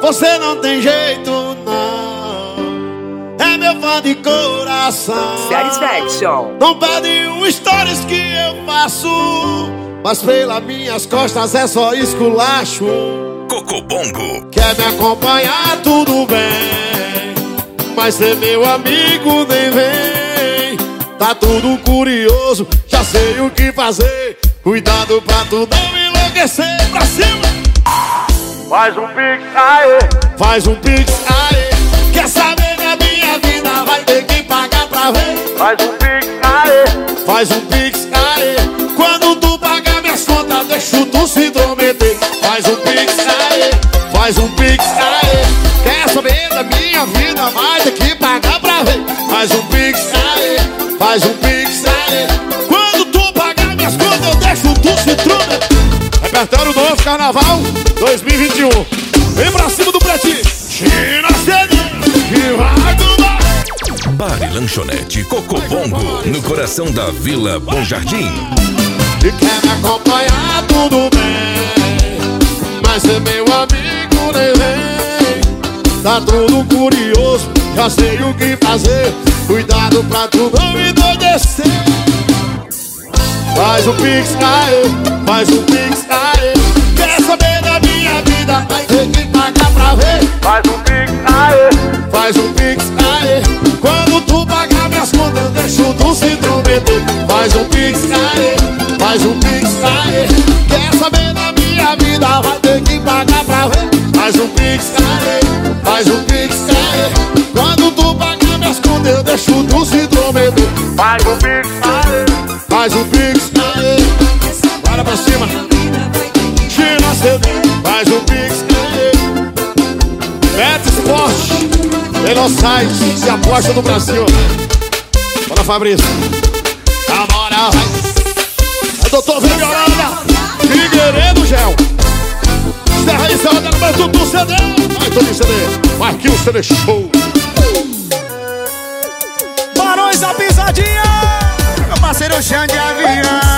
Você não tem jeito, não. É meu fã de coração. Satisfaction. Não pede um stories que eu faço, mas pelas minhas costas é só esculacho. Cocobongo. Quer me acompanhar, tudo bem, mas ser meu amigo nem vem. Tá tudo curioso, já sei o que fazer. Cuidado pra tu não enlouquecer. Pra cima! Faz um pix, aê. Faz um pix, aê. Quer saber da minha vida, vai ter que pagar pra ver. Faz um pix, aê. Faz um pix, aê. Quando tu pagar minhas contas, deixa tu se intrometer. Faz um pix, aê. Faz um pix, aê. Quer saber da minha vida, vai ter que pagar pra ver. Faz um pix, aê. Faz um pix, aê. Quando tu pagar minhas contas, eu deixo tu se intrometer. Repertório novo, Carnaval 2021. Vem pra cima do pretinho. China CD, que vai tomar. Bar e lanchonete Cocobongo, no coração da Vila Bom Jardim. E quer me acompanhar, tudo bem, mas ser meu amigo nem vem. Tá tudo curioso, já sei o que fazer. Cuidado pra tu não enlouquecer. Faz um pix, aê. Faz um pix, aê. Quer saber da minha vida, vai ter que pagar pra ver. Faz um pix, aê. Faz um pix, aê. Quando tu pagar minhas contas, eu deixo tu se intrometer. Faz um pix, aê. Faz um pix, aê. Quer saber da minha vida, vai ter que pagar pra ver. Faz um pix, aê. Faz um pix, aê. Quando tu pagar minhas contas, eu deixo tu se intrometer. Faz um pix, aê. Faz um pix, aê. Bora pra cima. China CD. Faz um pix, aê. Bet Sport, melhor site de aposta do Brasil. Bora, Fabrício. Agora vai. Doutor Vermelhada, Figueiredo Gel. Terra e céu, mas tudo CD. Vai, tudo CD. Marquinhos CD Show. Barões da Pisadinha, meu parceiro Xande Avião.